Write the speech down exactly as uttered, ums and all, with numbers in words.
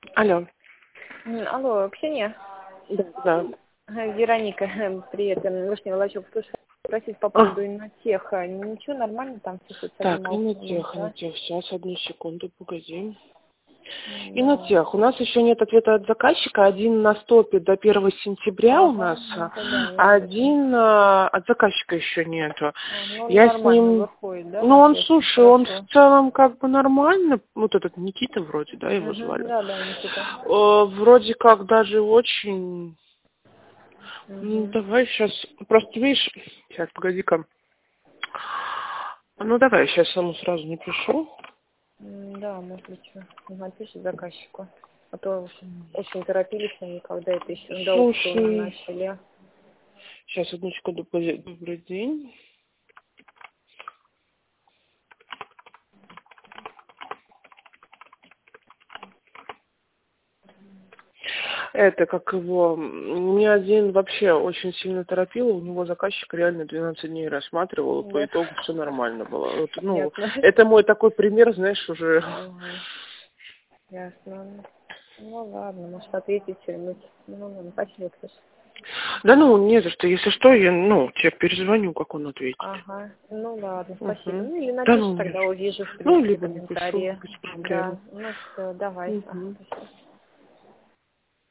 Алло. М, Алло, Ксения? Да, да. Ага, Вероника, привет, эм, Вышний Волочок. Слушай, спросить по А, поводу инотеха. Ничего, нормально там все с этим так, алкоголем, инотех, да? инотех. Сейчас, одну секунду, погоди. М, Давай. Инотех. У нас еще нет ответа от заказчика. Один на стопе до первого сентября у нас, Ага, ну а тогда я вижу. один а, от заказчика еще нету. А, ну он Я с нормально ним... выходит, да, Ну, на он, связь? слушай, он в Хорошо. целом как бы нормально. Вот этот Никита вроде, да, его Угу, звали. да, да, Никита. Э, Вроде как даже очень... Ну, Угу. давай сейчас... Просто, видишь... Сейчас, погоди-ка. Ну, давай, сейчас ему сразу напишу. Да, может быть, что. Напиши заказчику. А то уж очень торопились они, когда это еще до аукциона Слушай, начали. сейчас, одну секунду, подожди. Добрый день. Это, как его, мне один вообще очень сильно торопил, у него заказчик реально двенадцать дней рассматривал, и по Да, итогу все нормально было. Вот, ну, ясно. это мой такой пример, знаешь, уже... Ага. Ясно. Ну ладно, может ответить что-нибудь. Ну ладно, спасибо, Ксюша. Да ну, не за что, если что, я, ну, тебе перезвоню, как он ответит. Ага, ну ладно, спасибо. Угу. Ну или Да напиши ну, тогда, нет. увижу, в Ну, принципе, либо напишу, комментарии. без Да, проблем. ну все, давай. Ага, Угу. спасибо.